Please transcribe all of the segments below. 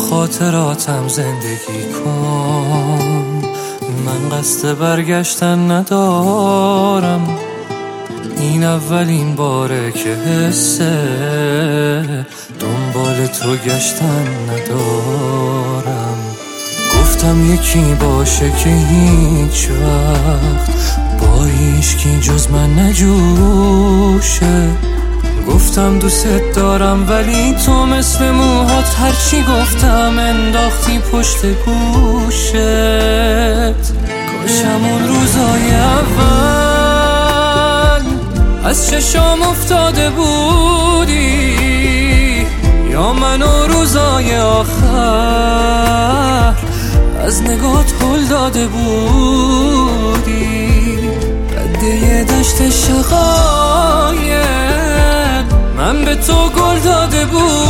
خاطراتم زندگی کن. من قصد برگشتن ندارم، این اولین باره که حسه دنبال تو گشتن ندارم. گفتم یکی باشه که هیچ وقت با هیچکی جز من نجوشه. گفتم دوست دارم ولی تو مثل موهات هرچی گفتم انداختی پشت گوشت. کاشم اون روزای اول از چشام افتاده بودی، یا منو روزای آخر از نگات هل داده بودی. رده دشت شقایق من به تو گل داده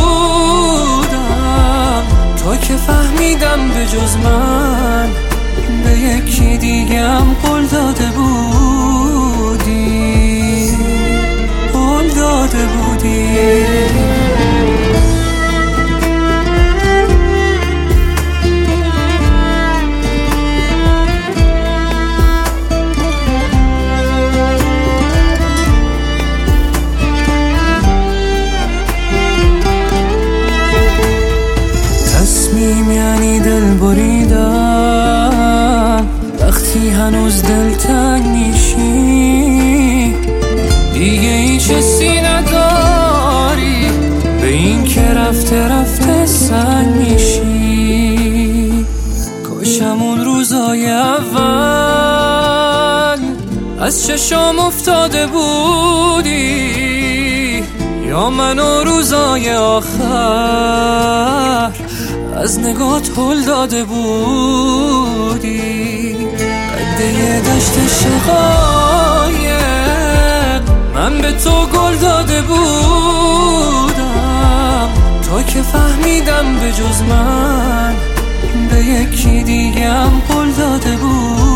بودم، تا که فهمیدم به جز من به یکی دیگم قول داده بودی، قول داده بودی. یعنی دل بریدم وقتی هنوز دلتنگ میشی، دیگه هیچ حسی نداری به این که رفته رفته سنگ میشی. کاشم اون روزای اول از چشام افتاده بودی، یا منو روزای آخر از نگات هل داده بودی. رده دشت شقایق من به تو گل داده بودم، تا که فهمیدم به جز من به یکی دیگم قول داده بود.